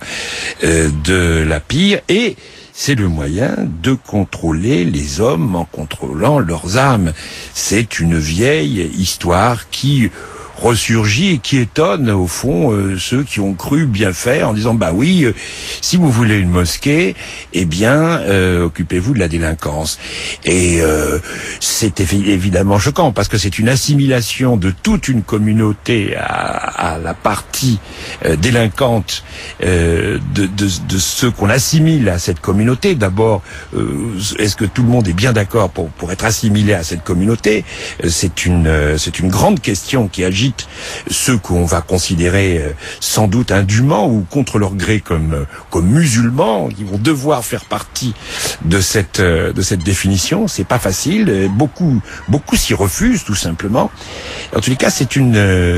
de la pire, et c'est le moyen de contrôler les hommes en contrôlant leurs âmes. C'est une vieille histoire qui ressurgit et qui étonne au fond ceux qui ont cru bien faire en disant bah oui, si vous voulez une mosquée, eh bien occupez-vous de la délinquance. Et c'est évidemment choquant parce que c'est une assimilation de toute une communauté à la partie délinquante de ceux qu'on assimile à cette communauté. D'abord, est-ce que tout le monde est bien d'accord pour être assimilé à cette communauté? C'est une grande question qui agite ceux qu'on va considérer sans doute indûment ou contre leur gré comme musulmans, qui vont devoir faire partie de cette définition. C'est pas facile. Beaucoup s'y refusent tout simplement. En tous les cas, c'est une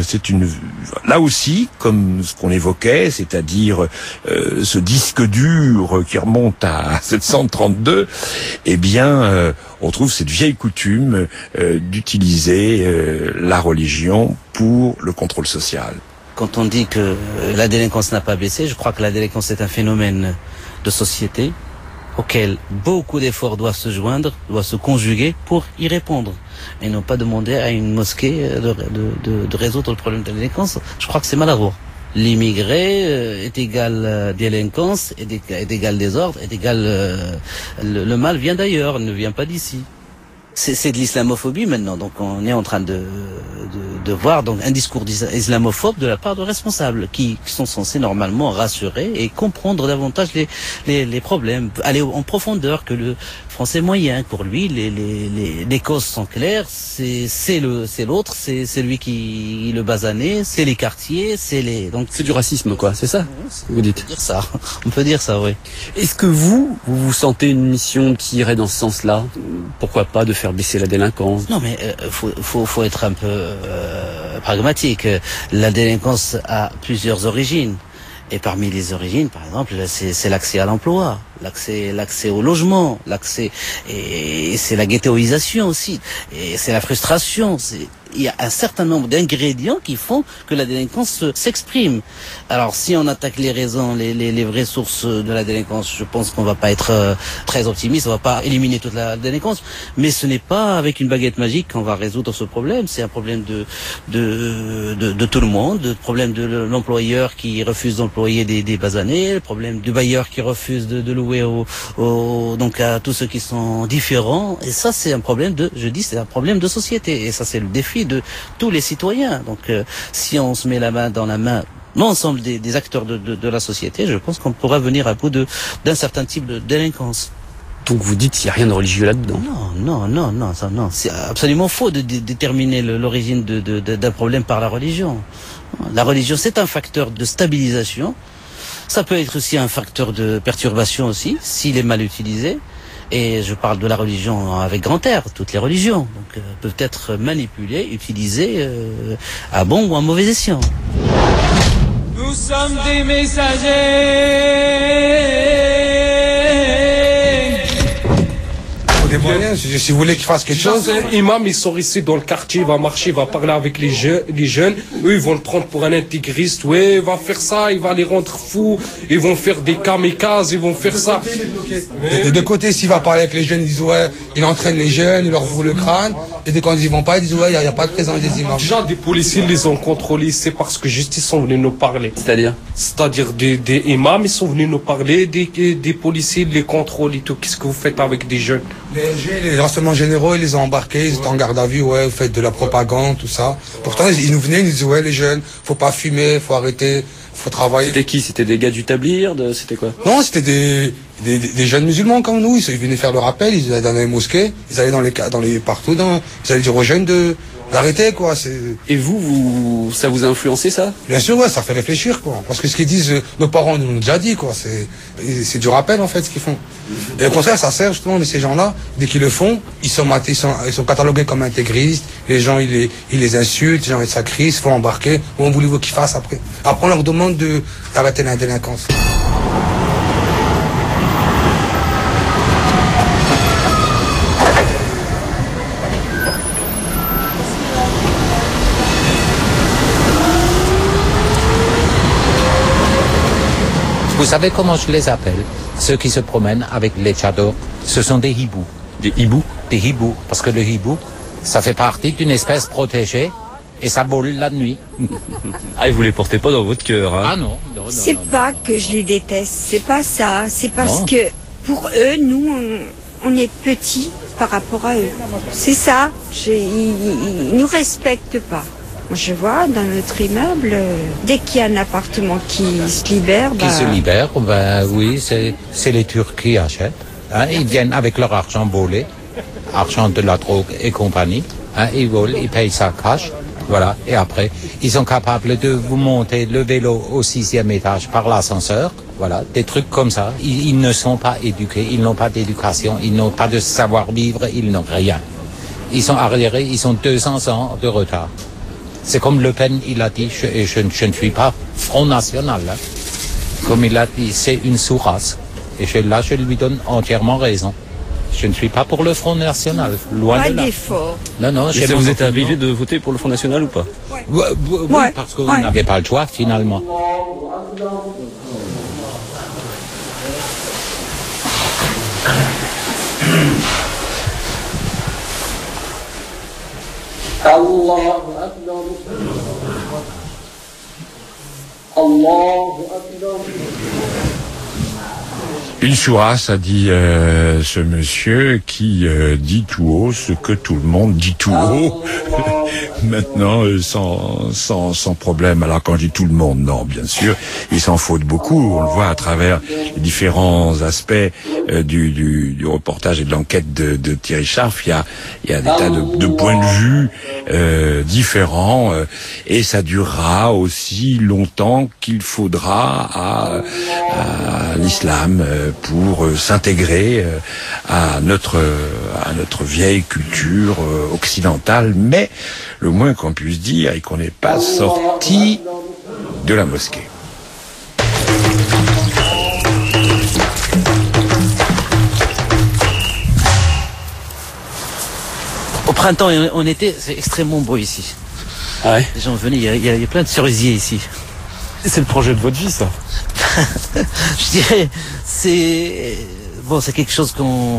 là aussi, comme ce qu'on évoquait, c'est-à-dire ce disque dur qui remonte à 1732. Eh bien, on trouve cette vieille coutume d'utiliser la religion pour le contrôle social. Quand on dit que la délinquance n'a pas baissé, je crois que la délinquance est un phénomène de société auquel beaucoup d'efforts doivent se joindre, doivent se conjuguer pour y répondre. Et non pas demander à une mosquée de résoudre le problème de la délinquance. Je crois que c'est maladroit. L'immigré est égal délinquance, est égal désordre, est égal le mal vient d'ailleurs, ne vient pas d'ici. C'est de l'islamophobie maintenant, donc on est en train de voir donc un discours islamophobe de la part de responsables qui sont censés normalement rassurer et comprendre davantage les problèmes, aller en profondeur que le français moyen. Pour lui, les causes sont claires, c'est l'autre, c'est celui qui le basané, c'est les quartiers, donc c'est du racisme quoi, c'est ça vous dites? On peut dire ça, oui. Est-ce que vous sentez une mission qui irait dans ce sens-là? Pourquoi pas de faire baisser la délinquance? Non, mais faut être un peu pragmatique. La délinquance a plusieurs origines. Et parmi les origines, par exemple, c'est l'accès à l'emploi, l'accès au logement, et c'est la ghettoisation aussi, et c'est la frustration. Il y a un certain nombre d'ingrédients qui font que la délinquance s'exprime. Alors, si on attaque les raisons, les vraies sources de la délinquance, je pense qu'on va pas être très optimiste, on va pas éliminer toute la délinquance, mais ce n'est pas avec une baguette magique qu'on va résoudre ce problème. C'est un problème de tout le monde, le problème de l'employeur qui refuse d'employer des basanés, le problème du bailleur qui refuse de louer donc à tous ceux qui sont différents. Et ça, c'est un problème c'est un problème de société. Et ça, c'est le défi de tous les citoyens. Donc, si on se met la main dans la main, l'ensemble des acteurs de la société, je pense qu'on pourra venir à bout d'un certain type de délinquance. Donc vous dites qu'il n'y a rien de religieux là-dedans? Non. C'est absolument faux de déterminer l'origine d'un problème par la religion. La religion, c'est un facteur de stabilisation. Ça peut être aussi un facteur de perturbation aussi, s'il est mal utilisé. Et je parle de la religion avec grand R, toutes les religions, donc peuvent être manipulées, utilisées à bon ou à mauvais escient. Nous sommes des messagers. Des moyens, si vous voulez qu'ils fassent quelque chose. Imam, ils sont ici dans le quartier, il va marcher, il va parler avec les jeunes. Eux, ils vont le prendre pour un intégriste. Ouais, il va faire ça, il va les rendre fous. Ils vont faire des kamikazes, ils vont faire ça. Des deux côtés, s'il va parler avec les jeunes, ils disent ouais, il entraîne les jeunes, il leur ouvre le crâne. Et dès quand ils y vont pas, ils disent ouais, il n'y a pas de présence des imams. Déjà, des policiers les ont contrôlés, c'est parce que justice sont venus nous parler. C'est-à-dire des imams, ils sont venus nous parler, des policiers les contrôlent et tout. Qu'est-ce que vous faites avec des jeunes? Les renseignements généraux, ils les ont embarqués, ils étaient en garde à vue, ouais, vous faites de la propagande, tout ça. Pourtant, ils nous venaient, ils nous disaient, ouais, les jeunes, faut pas fumer, faut arrêter, faut travailler. C'était qui? C'était des gars du Tablir? C'était quoi? Non, c'était des jeunes musulmans comme nous, ils venaient faire le rappel, ils allaient dans les mosquées, ils allaient partout, ils allaient dire aux jeunes d'arrêter, quoi. Et vous, ça vous a influencé, ça? Bien sûr, ouais, ça fait réfléchir, quoi. Parce que ce qu'ils disent, nos parents nous l'ont déjà dit, quoi. C'est du rappel, en fait, ce qu'ils font. Et au contraire, ça sert, justement, de ces gens-là, dès qu'ils le font, ils sont catalogués comme intégristes, les gens, ils les insultent, les gens, ils sacrisent, ils font embarquer. Comment voulez-vous qu'ils fassent après? Après, on leur demande d'arrêter la délinquance. Vous savez comment je les appelle? Ceux qui se promènent avec les tchadors, ce sont des hiboux. Des hiboux? Des hiboux, parce que le hibou, ça fait partie d'une espèce protégée et ça vole la nuit. Ah, et vous les portez pas dans votre cœur, hein? Ah non. C'est pas que je les déteste, c'est pas ça. C'est parce que pour eux, nous, on est petits par rapport à eux. C'est ça. Ils nous respectent pas. Je vois dans notre immeuble, dès qu'il y a un appartement qui se libère... Qui se libère, oui, c'est les Turcs qui achètent. Hein, ils viennent avec leur argent volé, argent de la drogue et compagnie. Hein, ils volent, ils payent ça cash. Voilà. Et après, ils sont capables de vous monter le vélo au 6e étage par l'ascenseur. Voilà, des trucs comme ça. Ils ne sont pas éduqués, ils n'ont pas d'éducation, ils n'ont pas de savoir-vivre, ils n'ont rien. Ils sont arriérés, ils sont 200 ans de retard. C'est comme Le Pen, il a dit, je ne suis pas Front National. Hein. Comme il a dit, c'est une sous-race. Et je lui donne entièrement raison. Je ne suis pas pour le Front National, loin de là. Pas d'effort. Non, et ça vous est arrivé de voter pour le Front National ou pas? Oui, parce qu'on n'avait pas le choix, finalement. Allahu Akbar. Allahu Akbar. Une sourasse, a dit ce monsieur qui dit tout haut ce que tout le monde dit tout haut. Maintenant, sans problème. Alors quand je dis tout le monde, non, bien sûr, il s'en faut de beaucoup. On le voit à travers les différents aspects du reportage et de l'enquête de Thierry Scharf. Il y a des tas de points de vue différents et ça durera aussi longtemps qu'il faudra à l'islam pour s'intégrer à notre vieille culture occidentale, mais le moins qu'on puisse dire est qu'on n'est pas sorti de la mosquée. Au printemps et en été, c'est extrêmement beau ici. Ah ouais? Les gens venaient, il y a plein de cerisiers ici. C'est le projet de votre vie, ça? Je dirais, c'est quelque chose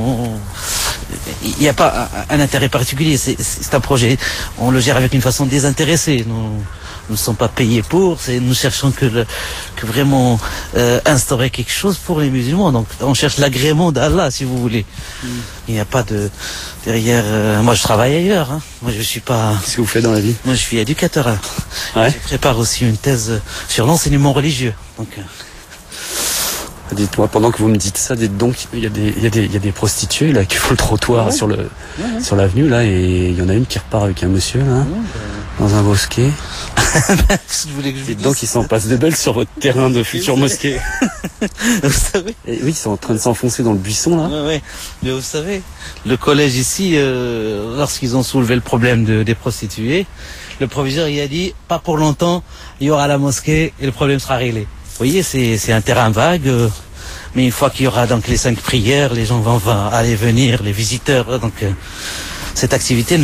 il n'y a pas un intérêt particulier, c'est un projet. On le gère avec une façon désintéressée. Nous ne sommes pas payés pour, nous cherchons que vraiment instaurer quelque chose pour les musulmans. Donc on cherche l'agrément d'Allah, si vous voulez. Il n'y a pas de derrière. Moi je travaille ailleurs. Hein. Moi je suis pas. Qu'est-ce que vous faites dans la vie? Moi je suis éducateur. Hein. Ouais. Je prépare aussi une thèse sur l'enseignement religieux. Donc. Dites-moi, pendant que vous me dites ça, dites donc, il y a des prostituées là qui font le trottoir sur l'avenue là, et il y en a une qui repart avec un monsieur là, dans un bosquet. Et donc ils s'en passent de belles sur votre terrain de future mosquée. Vous savez. Et oui, ils sont en train de s'enfoncer dans le buisson là. Oui. Mais vous savez, le collège ici, lorsqu'ils ont soulevé le problème des prostituées, le proviseur il a dit pas pour longtemps, il y aura la mosquée et le problème sera réglé. Vous voyez, c'est un terrain vague. Mais une fois qu'il y aura donc les 5 prières, les gens vont aller venir, les visiteurs. Donc cette activité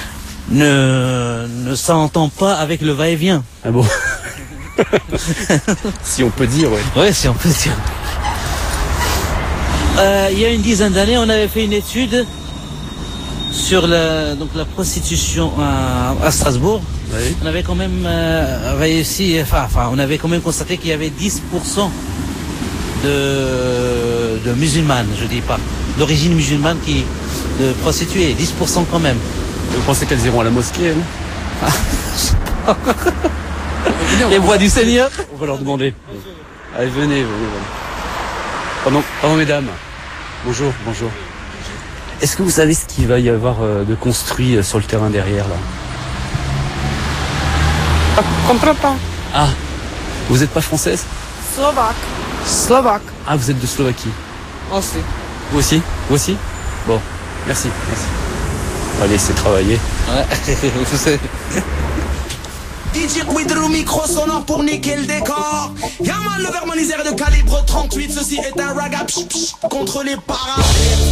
ne s'entend pas avec le va-et-vient. Ah bon? Si on peut dire, ouais. Oui, si on peut dire. Il y a une dizaine d'années, on avait fait une étude sur la prostitution à Strasbourg. Oui. On avait quand même réussi, on avait quand même constaté qu'il y avait 10% de musulmanes, je dis pas, d'origine musulmane de prostituées, 10% quand même. Vous pensez qu'elles iront à la mosquée, hein? Les voix du Seigneur? On va leur demander. Allez, venez. Pardon, mesdames. Bonjour. Est-ce que vous savez ce qu'il va y avoir de construit sur le terrain derrière, là? Je comprends pas. Ah, vous n'êtes pas française? Slovaque. Ah, vous êtes de Slovaquie? Aussi. Vous aussi? Bon, merci. Allez, c'est travailler. Ouais, je sais. DJ Quid le micro sonore pour niquer le décor. Yaman le vermanisère de calibre 38. Ceci est un raga contre les paras.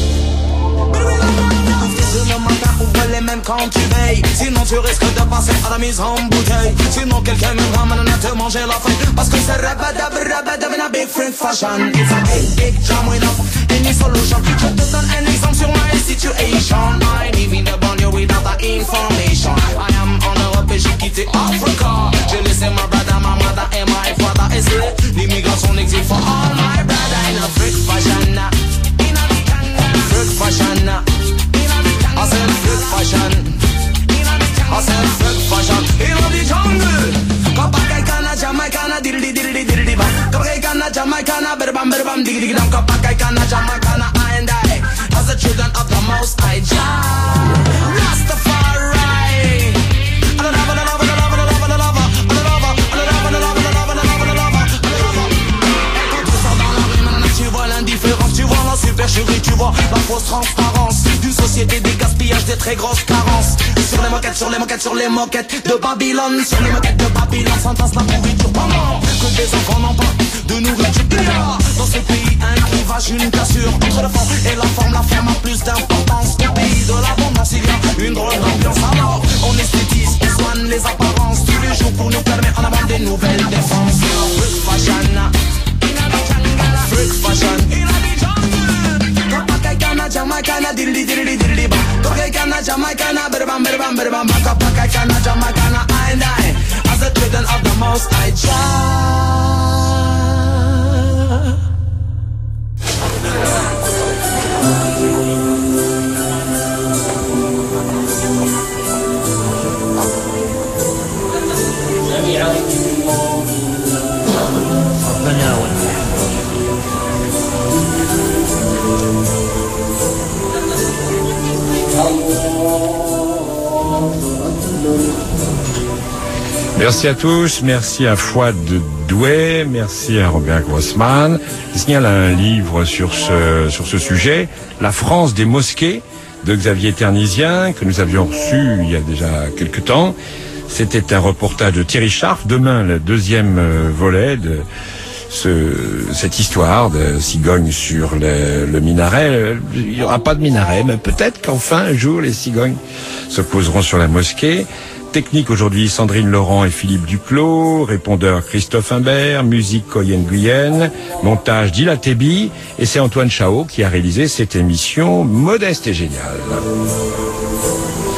Le matin ouvre les mêmes quand tu veilles. Sinon tu risques de passer à la mise en bouteille. Sinon quelqu'un me ramène à te manger la faim. Parce que c'est rabadabradab in a big freak fashion. It's a big jam enough. Any solution. Je te donne un exemple sur my situation. I need me to burn you without the information. I am en Europe et j'ai quitté Africa. J'ai laissé ma brother, ma mother et my father. Et c'est l'immigration exil for all my brother. In a freak fashion. In a freak fashion. I said freak fashion. I said freak fashion. In the jungle. Kapakaikana, Jamaicana, diddly bam. Kapakaikana, Jamaicana, berbam, diggy dam. Kapakaikana, Jamaicana, I and I. As the children of the Most High Jah. Rastafari. Tu vois la supercherie, tu vois la fausse transparence d'une société, des gaspillages, des très grosses carences. Sur les moquettes de Babylone. Sur les moquettes de Babylone s'entasse la pourriture pendant que des enfants n'ont pas de nourriture. Dans ce pays, un clivage, une cassure entre le fond et la forme a plus d'importance. Au pays de l'abondance, il y a une drôle d'ambiance. Alors, on esthétise, on soigne les apparences tous les jours pour nous permettre en avant des nouvelles défenses. Freak fashion, freak fashion. Jamaicana, diddly bam. Kapakaikana, Jamaicana, berbam. Kapakaikana, Jamaicana, I and I. As the children of the Most High Jah. Merci à tous, merci à Fouad Douai, merci à Robert Grossman. Il signale un livre sur ce sujet, La France des mosquées, de Xavier Ternisien, que nous avions reçu il y a déjà quelque temps. C'était un reportage de Thierry Scharf. Demain, le deuxième volet de cette histoire de cigogne sur le minaret. Il n'y aura pas de minaret, mais peut-être qu'enfin, un jour, les cigognes se poseront sur la mosquée. Technique aujourd'hui, Sandrine Laurent et Philippe Duclos. Répondeur, Christophe Imbert. Musique, Coyen Guyenne. Montage, Dila Tebi. Et c'est Antoine Chao qui a réalisé cette émission modeste et géniale.